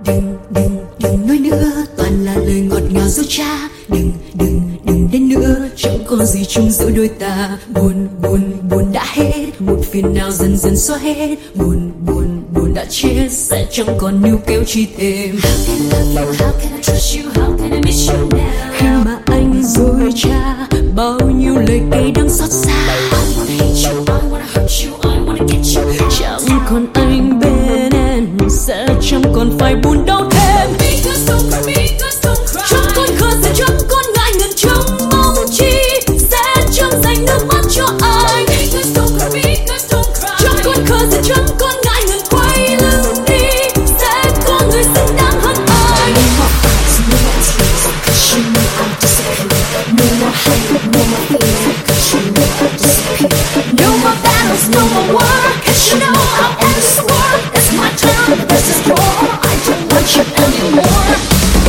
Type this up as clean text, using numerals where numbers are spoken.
Đừng nói nữa, toàn là lời ngọt ngào dối trá. Đừng đến nữa, chẳng có gì chung giữa đôi ta. Buồn đã hết, một phiền nào dần dần xóa hết. Buồn đã chết, sẽ chẳng còn níu kéo chi thêm. How can I trust you, how can I miss you now? Khi mà anh dối trá, bao nhiêu lời cay đắng xót xa. I wanna hate you, I wanna hurt you, I wanna get you. Chẳng còn anh bên em, sẽ chẳng còn phải buồn đau thêm. Chẳng còn khờ sẽ chẳng còn ngại ngần, chẳng mong chi sẽ chẳng dành nước mắt cho anh. Chẳng còn khờ sẽ chẳng còn ngại ngần, quay lưng đi sẽ có người xứng đáng hơn anh. No more battles, no more war, 'cause you know how ends work. It's my turn, this is war. I don't want you anymore.